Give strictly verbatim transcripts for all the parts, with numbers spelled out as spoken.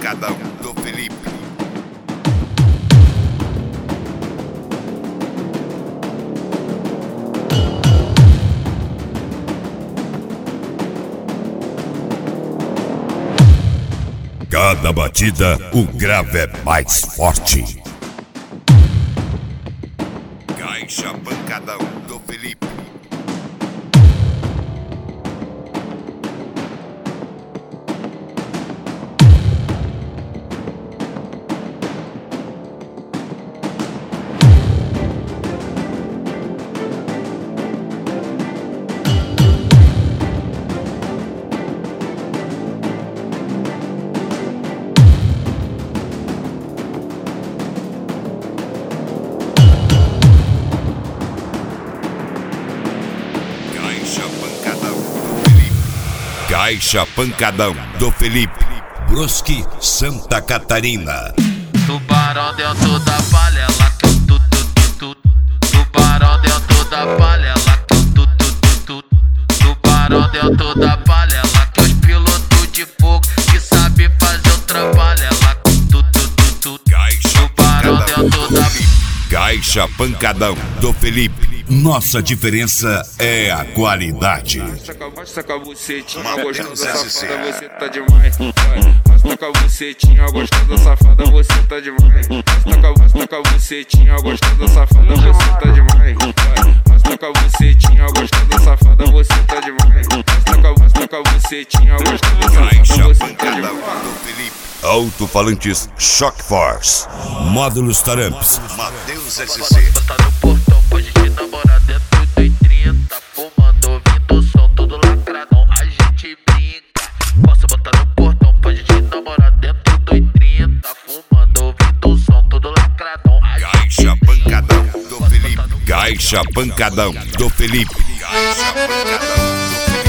pancadão do Felipe. Cada batida, o grave é mais forte. Caixa pancadão do Felipe. Caixa pancadão do Felipe. Brusque, Santa Catarina. Tubarão dentro da panela, tu tu tu tu. Tubarão dentro da panela, tu tu tu tu. Tubarão dentro da panela, que os pilotos de fogo que sabem fazer o trabalhela, tu tu tu tu. Tubarão dentro da Caixa pancadão do Felipe. Nossa diferença é a qualidade. Saca a bucetinha, gostosa safada, você tá demais. Saca a bucetinha, gostosa safada, você tá demais. Saca a bucetinha, gostosa safada, você tá demais. Saca a bucetinha, gostosa safada, você tá demais. Saca a bucetinha, gostosa safada, você tá demais. Alto-falantes Shock Force. Módulos Taramps. Matheus S C. Botar no portão, pode te namorar dentro do trinta. Fumando, ouvindo o som, todo lacradão, a gente brinca. Posso botar no portão, pode te namorar dentro do trinta. Fumando, ouvindo o som, todo lacradão, a gente Caixa pancadão do Felipe. Caixa pancadão do Felipe. Caixa pancadão do Felipe.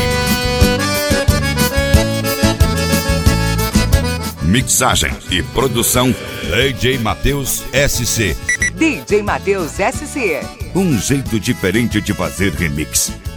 Mixagem e produção D J Matheus S C. D J Matheus S C. Um jeito diferente de fazer remix.